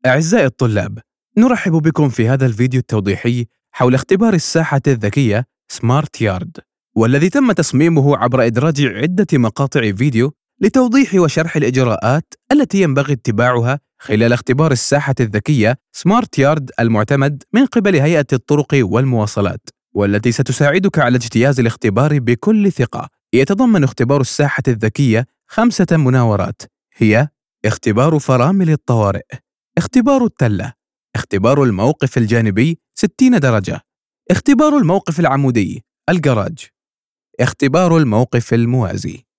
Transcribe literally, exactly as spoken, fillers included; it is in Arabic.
أعزائي الطلاب، نرحب بكم في هذا الفيديو التوضيحي حول اختبار الساحة الذكية سمارت يارد، والذي تم تصميمه عبر إدراج عدة مقاطع فيديو لتوضيح وشرح الإجراءات التي ينبغي اتباعها خلال اختبار الساحة الذكية سمارت يارد المعتمد من قبل هيئة الطرق والمواصلات، والتي ستساعدك على اجتياز الاختبار بكل ثقة. يتضمن اختبار الساحة الذكية خمسة مناورات، هي: اختبار فرامل الطوارئ، اختبار التلة، اختبار الموقف الجانبي ستين درجة، اختبار الموقف العمودي الجراج، اختبار الموقف الموازي.